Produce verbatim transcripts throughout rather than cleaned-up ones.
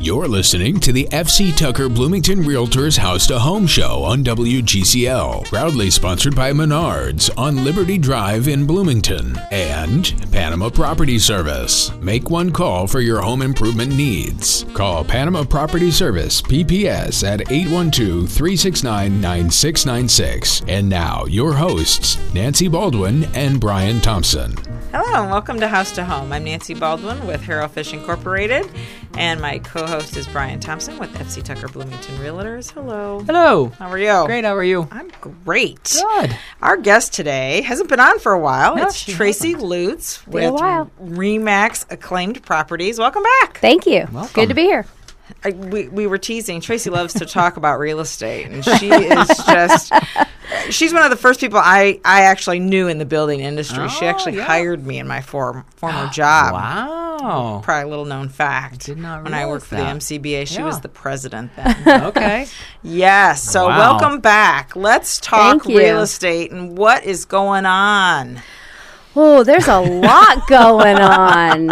You're listening to the F C Tucker Bloomington Realtors House to Home Show on W G C L, proudly sponsored by Menards on Liberty Drive in Bloomington and Panama Property Service. Make one call for your home improvement needs. Call Panama Property Service, P P S, at eight one two, three six nine, nine six nine six. And now, your hosts, Nancy Baldwin and Brian Thompson. Hello and welcome to House to Home. I'm Nancy Baldwin with Harrell Fish Incorporated, and my co-host is Brian Thompson with F C Tucker Bloomington Realtors. Hello. Hello. How are you? Great. How are you? I'm great. Good. Our guest today hasn't been on for a while. No, it's she Tracy hasn't. Lutz Been a with while. Remax Acclaimed Properties. Welcome back. Thank you. Welcome. Good to be here. I, we, we were teasing. Tracy loves to talk about real estate, and she is just, she's one of the first people I, I actually knew in the building industry. Oh, she actually yeah. hired me in my form, former job. Wow. Probably a little known fact. I did not When I realize worked for that. the M C B A, she Yeah. was the president then. Okay. Yes. So Wow. welcome back. Let's talk Thank you. real estate and what is going on. Oh, there's a lot going on.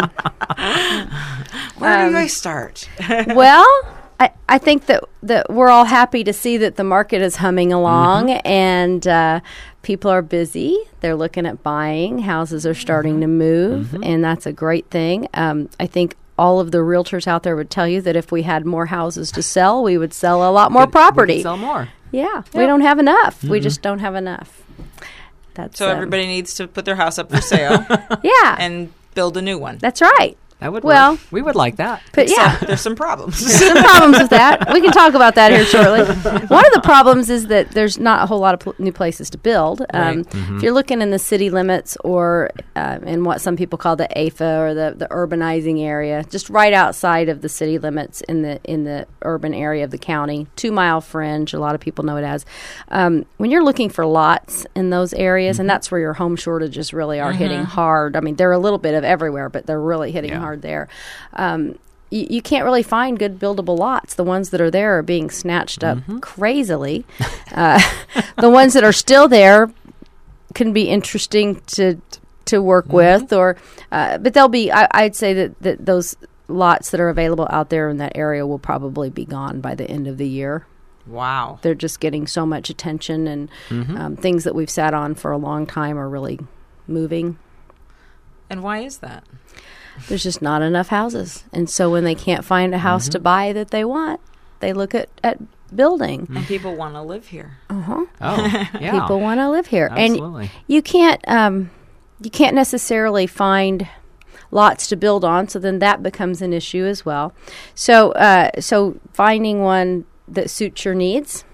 Where Um, do I start? Well, I, I think that, that we're all happy to see that the market is humming along and uh, people are busy. They're looking at buying. Houses are starting to move, and that's a great thing. Um, I think all of the realtors out there would tell you that if we had more houses to sell, we would sell a lot more Could- we property. could sell more. Yeah, we don't have enough. We just don't have enough. That's So um, everybody needs to put their house up for sale Yeah, and build a new one. that's right. That would Well- work. We would like that. But yeah. So there's some problems. Some problems with that. We can talk about that here shortly. One of the problems is that there's not a whole lot of pl- new places to build. Um, Right. Mm-hmm. If you're looking in the city limits or uh, in what some people call the A F A or the, the urbanizing area, just right outside of the city limits in the in the urban area of the county, two mile fringe, a lot of people know it as. Um, when you're looking for lots in those areas, and that's where your home shortages really are hitting hard. I mean, they're a little bit of everywhere, but they're really hitting Yeah. hard there. Um, you, you can't really find good buildable lots. The ones that are there are being snatched up crazily. Uh, the ones that are still there can be interesting to to work with, or uh, but they'll be. I, I'd say that, that those lots that are available out there in that area will probably be gone by the end of the year. Wow. They're just getting so much attention, and um, things that we've sat on for a long time are really moving. And why is that? There's just not enough houses. And so when they can't find a house to buy that they want, they look at, at building. And people want to live here. Uh-huh. Oh, yeah. People want to live here. Absolutely. And you can't um, you can't necessarily find lots to build on, so then that becomes an issue as well. So uh, so finding one that suits your needs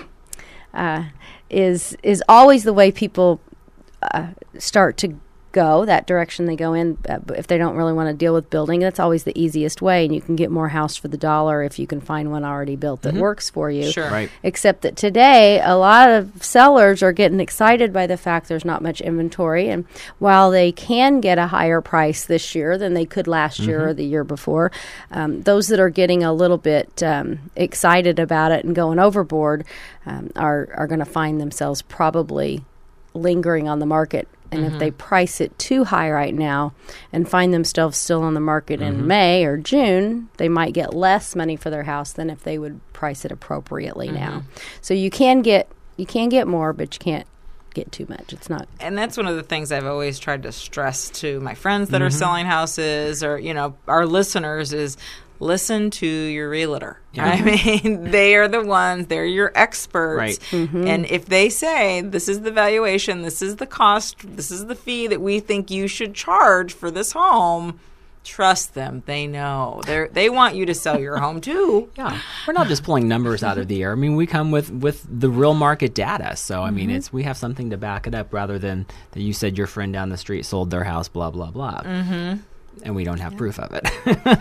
uh, is is always the way people uh, start to go, that direction they go in. Uh, but if they don't really want to deal with building, that's always the easiest way, and you can get more house for the dollar if you can find one already built that works for you. Sure. Right. Except that today, a lot of sellers are getting excited by the fact there's not much inventory. And while they can get a higher price this year than they could last year or the year before, um, those that are getting a little bit um, excited about it and going overboard um, are, are going to find themselves probably lingering on the market. And if they price it too high right now and find themselves still on the market in May or June, they might get less money for their house than if they would price it appropriately now. So you can get you can get more, but you can't get too much. It's not. And that's one of the things I've always tried to stress to my friends that are selling houses, or, you know, our listeners, is listen to your realtor. I mean, they are the ones, they're your experts. Right. And if they say, this is the valuation, this is the cost, this is the fee that we think you should charge for this home, trust them. They know. They they want you to sell your home too. Yeah. We're not just pulling numbers out of the air. I mean, we come with, with the real market data. So, I mean, it's we have something to back it up rather than that you said your friend down the street sold their house, blah, blah, blah. Mm-hmm. And we don't have proof of it.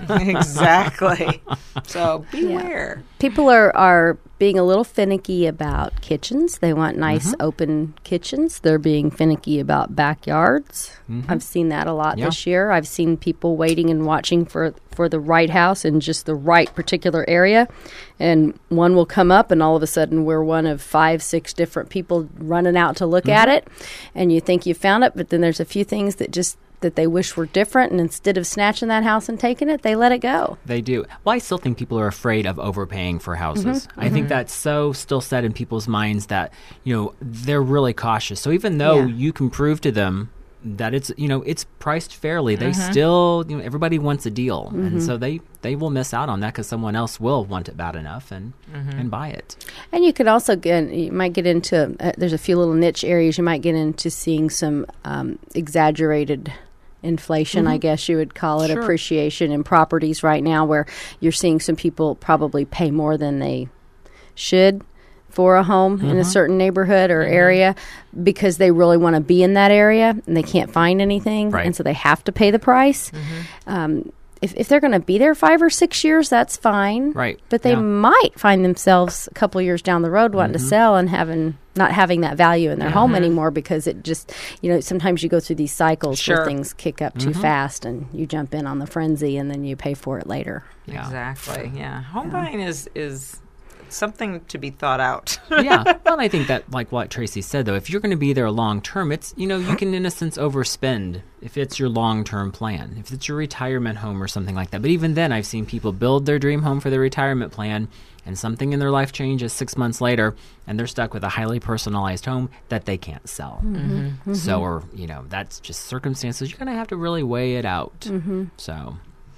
Exactly. So beware. People are, are being a little finicky about kitchens. They want nice open kitchens. They're being finicky about backyards. I've seen that a lot Yeah. this year. I've seen people waiting and watching for, for the right house in just the right particular area. And one will come up, and all of a sudden we're one of five, six different people running out to look at it. And you think you found it, but then there's a few things that just that they wish were different, and instead of snatching that house and taking it, they let it go. They do. Well, I still think people are afraid of overpaying for houses. Mm-hmm. I mm-hmm. think that's so still set in people's minds that, you know, they're really cautious. So even though yeah. you can prove to them that it's, you know, it's priced fairly, they mm-hmm. still, you know, everybody wants a deal. Mm-hmm. And so they, they will miss out on that because someone else will want it bad enough and, mm-hmm. and buy it. And you could also get, you might get into, uh, there's a few little niche areas you might get into seeing some um, exaggerated inflation, mm-hmm. I guess you would call it, sure. appreciation in properties right now, where you're seeing some people probably pay more than they should for a home mm-hmm. in a certain neighborhood or mm-hmm. area because they really want to be in that area and they can't find anything. Right. And so they have to pay the price. Mm-hmm. Um, if, if they're going to be there five or six years, that's fine. Right. But they yeah. might find themselves a couple years down the road wanting mm-hmm. to sell and having not having that value in their mm-hmm. home anymore because it just, you know, sometimes you go through these cycles sure. where things kick up too mm-hmm. fast and you jump in on the frenzy and then you pay for it later. Yeah. Exactly. Yeah. Home yeah. buying is is something to be thought out. Yeah. Well, I think that, like what Tracy said, though, if you're going to be there long term, it's, you know, you can, in a sense, overspend if it's your long term plan, if it's your retirement home or something like that. But even then, I've seen people build their dream home for their retirement plan, and something in their life changes six months later, and they're stuck with a highly personalized home that they can't sell. Mm-hmm. Mm-hmm. So, or, you know, that's just circumstances. You're going to have to really weigh it out. Mm-hmm. So.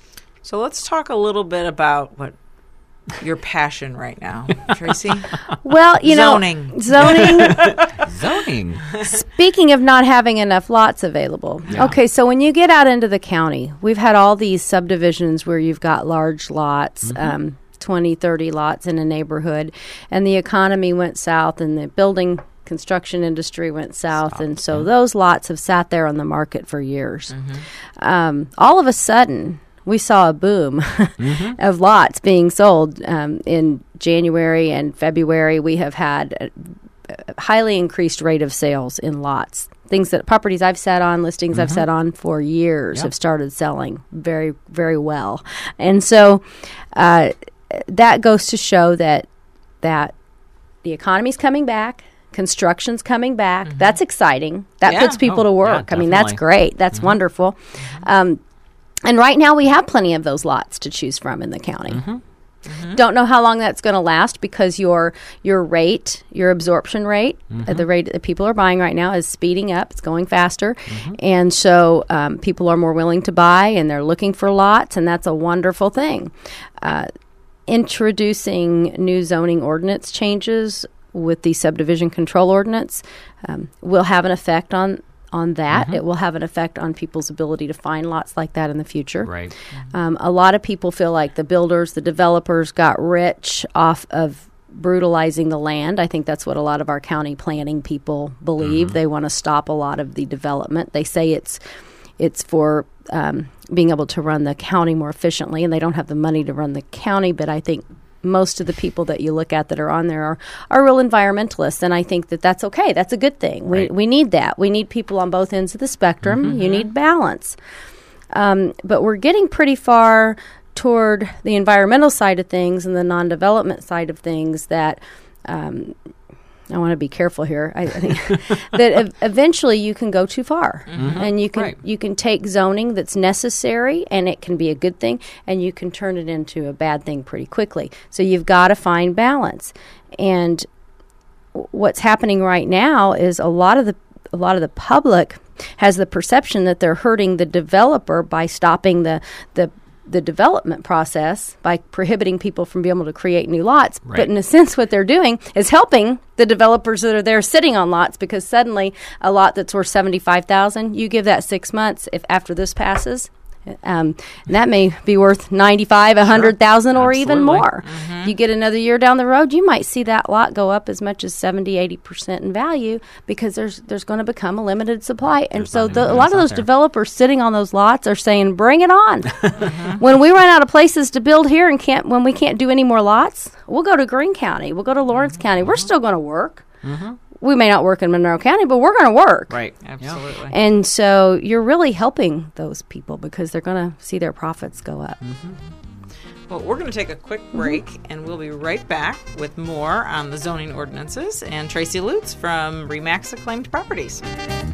So let's talk a little bit about what your passion right now, Tracy. Well, you zoning. know, zoning. Zoning. Speaking of not having enough lots available. Yeah. Okay, so when you get out into the county, we've had all these subdivisions where you've got large lots, mm-hmm. um, twenty, thirty lots in a neighborhood, and the economy went south and the building construction industry went south, south and so yeah. those lots have sat there on the market for years. Mm-hmm. Um, all of a sudden, we saw a boom mm-hmm. of lots being sold um, in January and February. We have had a, a highly increased rate of sales in lots. Things that properties I've sat on, listings mm-hmm. I've sat on for years yep. have started selling very, very well. And so uh, that goes to show that that the economy's coming back. Construction's coming back. Mm-hmm. That's exciting. That yeah. puts people oh, to work. Yeah, I mean, that's great. That's mm-hmm. wonderful. Mm-hmm. Um, And right now we have plenty of those lots to choose from in the county. Mm-hmm. Mm-hmm. Don't know how long that's going to last because your your rate, your absorption rate, mm-hmm. at the rate that people are buying right now is speeding up. It's going faster. Mm-hmm. And so um, people are more willing to buy and they're looking for lots, and that's a wonderful thing. Uh, introducing new zoning ordinance changes with the subdivision control ordinance um, will have an effect on on that. Mm-hmm. It will have an effect on people's ability to find lots like that in the future. Right. Mm-hmm. Um, a lot of people feel like the builders, the developers got rich off of brutalizing the land. I think that's what a lot of our county planning people believe. Mm-hmm. They want to stop a lot of the development. They say it's it's for um, being able to run the county more efficiently, and they don't have the money to run the county, but I think most of the people that you look at that are on there are, are real environmentalists, and I think that that's okay. That's a good thing. Right. We we need that. We need people on both ends of the spectrum. Mm-hmm. You need balance. Um, but we're getting pretty far toward the environmental side of things and the non-development side of things that um, I want to be careful here. I, I think that ev- eventually you can go too far, mm-hmm. and you can right. you can take zoning that's necessary, and it can be a good thing, and you can turn it into a bad thing pretty quickly. So you've got to find balance. And w- what's happening right now is a lot of the a lot of the public has the perception that they're hurting the developer by stopping the the the development process by prohibiting people from being able to create new lots. Right. But in a sense, what they're doing is helping the developers that are there sitting on lots, because suddenly a lot that's worth seventy-five thousand dollars, you give that six months if after this passes, um, and that may be worth ninety-five, a hundred thousand, or even more. Mm-hmm. You get another year down the road, you might see that lot go up as much as seventy, eighty percent in value, because there's there's going to become a limited supply. And there's so the, a lot of those there. developers sitting on those lots are saying, bring it on. Mm-hmm. When we run out of places to build here and can't, when we can't do any more lots, we'll go to Greene County, we'll go to Lawrence mm-hmm. County. We're still going to work. Mm-hmm. We may not work in Monroe County, but we're going to work. Right. Absolutely. And so you're really helping those people because they're going to see their profits go up. Mm-hmm. Well, we're going to take a quick break, mm-hmm. and we'll be right back with more on the zoning ordinances and Tracy Lutz from RE/MAX Acclaimed Properties.